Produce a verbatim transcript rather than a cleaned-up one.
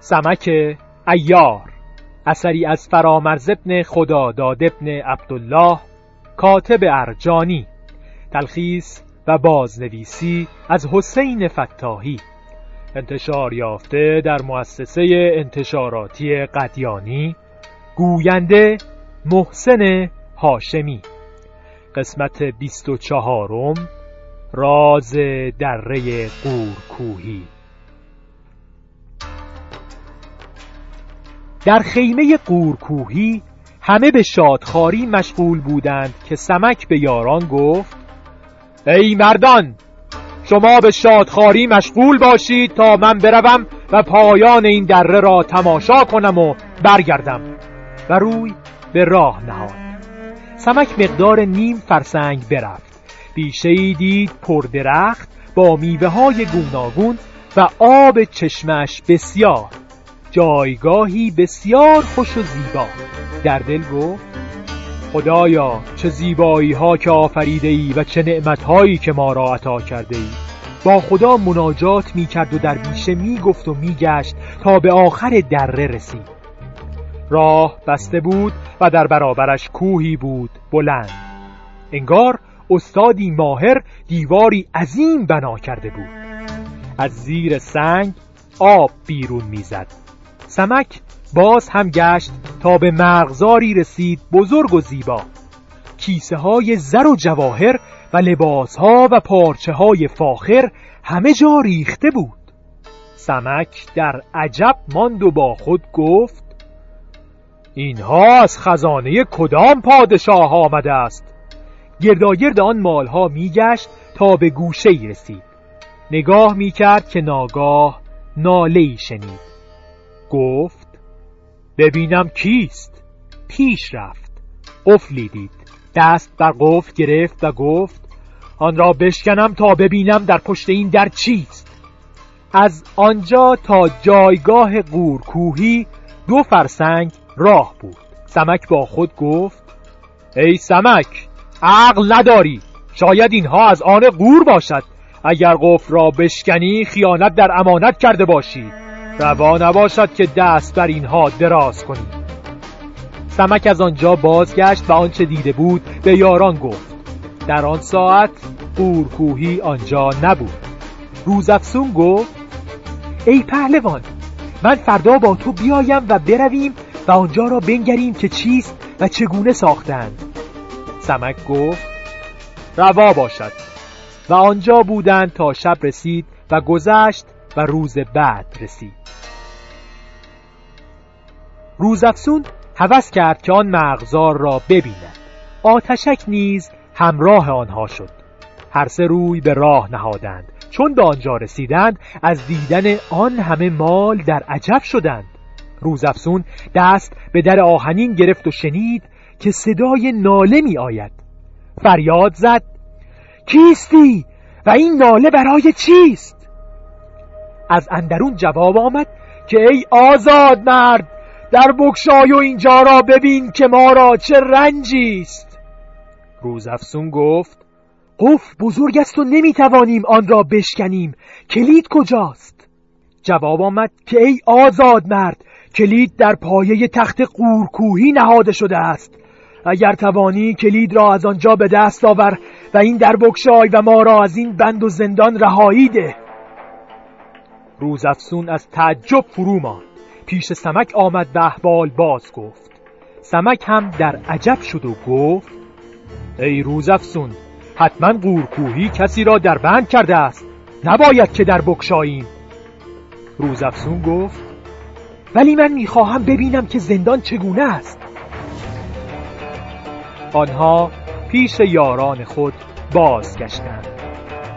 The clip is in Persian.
سمک عیار، اثری از فرامرز ابن خداداد ابن عبدالله کاتب ارجانی، تلخیص و بازنویسی از حسین فتاحی، انتشار یافته در مؤسسه انتشاراتی قدیانی، گوینده محسن هاشمی. قسمت بیست و چهارم، راز دره قورکوهی. در خیمه قورکوهی همه به شادخواری مشغول بودند که سمک به یاران گفت: ای مردان، شما به شادخواری مشغول باشید تا من بروم و پایان این دره را تماشا کنم و برگردم. و روی به راه نهاد. سمک مقدار نیم فرسنگ برفت. بیشه‌ای دید پر درخت با میوه های گوناگون و آب چشمش بسیار، جایگاهی بسیار خوش و زیبا. در دل گفت: خدایا، چه زیبایی ها که آفریده ای و چه نعمت هایی که ما را عطا کرده ای. با خدا مناجات می کرد و در بیشه می گفت و می گشت تا به آخر دره رسید. راه بسته بود و در برابرش کوهی بود بلند. انگار استادی ماهر دیواری عظیم بنا کرده بود. از زیر سنگ آب بیرون می زد. سمک باز هم گشت تا به مرغزاری رسید بزرگ و زیبا. کیسه های زر و جواهر و لباس ها و پارچه های فاخر همه جا ریخته بود. سمک در عجب ماند و با خود گفت: اینها از خزانه کدام پادشاه آمده است؟ گرداگرد آن مالها می گشت تا به گوشه‌ای رسید. نگاه می کرد که ناگاه ناله‌ای شنید. گفت: ببینم کیست؟ پیش رفت. قفلی دید. دست بر قفل گرفت و گفت: آن را بشکنم تا ببینم در پشت این در چیست. از آنجا تا جایگاه قورکوهی دو فرسنگ راه بود. سمک با خود گفت: ای سمک، عقل نداری؟ شاید اینها از آن قور باشد. اگر قفل را بشکنی خیانت در امانت کرده باشی. روا نباشد که دست بر اینها دراز کنی. سمک از آنجا بازگشت و آنچه دیده بود به یاران گفت. در آن ساعت قورکوهی آنجا نبود. روزافزون گفت: ای پهلوان، من فردا با تو بیایم و برویم و آنجا را بنگریم که چیست و چگونه ساختند. سمک گفت: روا باشد. و آنجا بودند تا شب رسید و گذشت و روز بعد رسید. روزافزون هوس کرد که آن مرغزار را ببیند. آتشک نیز همراه آنها شد. هر سه روی به راه نهادند. چون به آنجا رسیدند از دیدن آن همه مال در عجب شدند. روزافزون دست به در آهنین گرفت و شنید که صدای ناله می آید. فریاد زد: کیستی و این ناله برای چیست؟ از اندرون جواب آمد که ای آزاد مرد، در بگشای و اینجا را ببین که ما را چه رنجیست. روزافزون گفت: قفل بزرگ است و نمیتوانیم آن را بشکنیم. کلید کجاست؟ جواب آمد که ای آزاد مرد، کلید در پایه تخت قورکوهی نهاده شده است. اگر توانی کلید را از آنجا به دست آور و این در بگشای و ما را از این بند و زندان رهایی ده. روزافزون از تعجب فرو ماند. پیش سمک آمد و احوال باز گفت. سمک هم در عجب شد و گفت: ای روزافزون، حتما قورکوهی کسی را در بند کرده است. نباید که در بگشاییم. روزافزون گفت: ولی من میخواهم ببینم که زندان چگونه است. آنها پیش یاران خود بازگشتند.